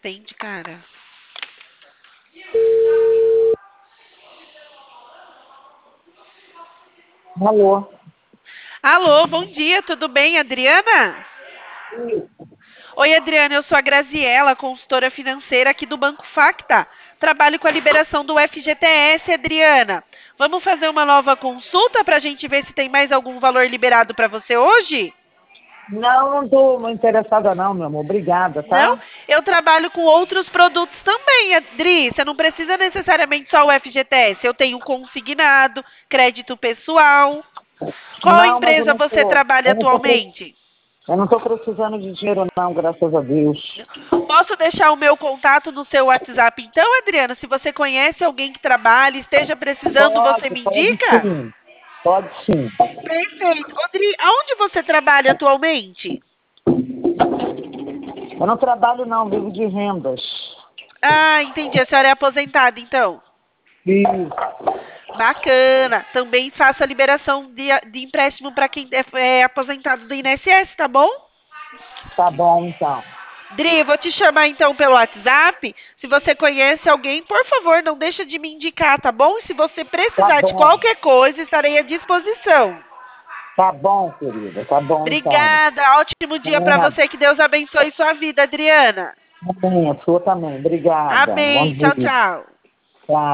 atende, cara. Alô? Alô, bom dia, tudo bem, Adriana? Oi, Adriana, eu sou a Graziela, consultora financeira aqui do Banco Facta. Trabalho com a liberação do FGTS, Adriana. Vamos fazer uma nova consulta para a gente ver se tem mais algum valor liberado para você hoje? Não, não estou interessada não, meu amor. Obrigada, Não? tá? Eu trabalho com outros produtos também, Adri. Você não precisa necessariamente só o FGTS. Eu tenho consignado, crédito pessoal. Qual Não, mas eu empresa não você estou. trabalha atualmente? Eu não estou precisando de dinheiro não, graças a Deus. Posso deixar o meu contato no seu WhatsApp, então, Adriana? Se você conhece alguém que trabalha, esteja precisando, você Pode, me pode indica? sim. Pode sim. Perfeito. Adri, aonde você trabalha atualmente? Eu não trabalho não, vivo de rendas. Ah, entendi. A senhora é aposentada, então. Isso. Bacana. Também faço a liberação de empréstimo para quem é aposentado do INSS, tá bom? Tá bom, então. Dri, vou te chamar então pelo WhatsApp. Se você conhece alguém, por favor, não deixa de me indicar, tá bom? E se você Tá precisar de bom. qualquer coisa, estarei à disposição. Tá bom, querida. Tá bom, então. Obrigada. Ótimo dia para É, você. Que Deus abençoe sua vida, Adriana. amém, a sua também. Obrigada. Bom Amém. Tchau, dia. tchau. Tchau.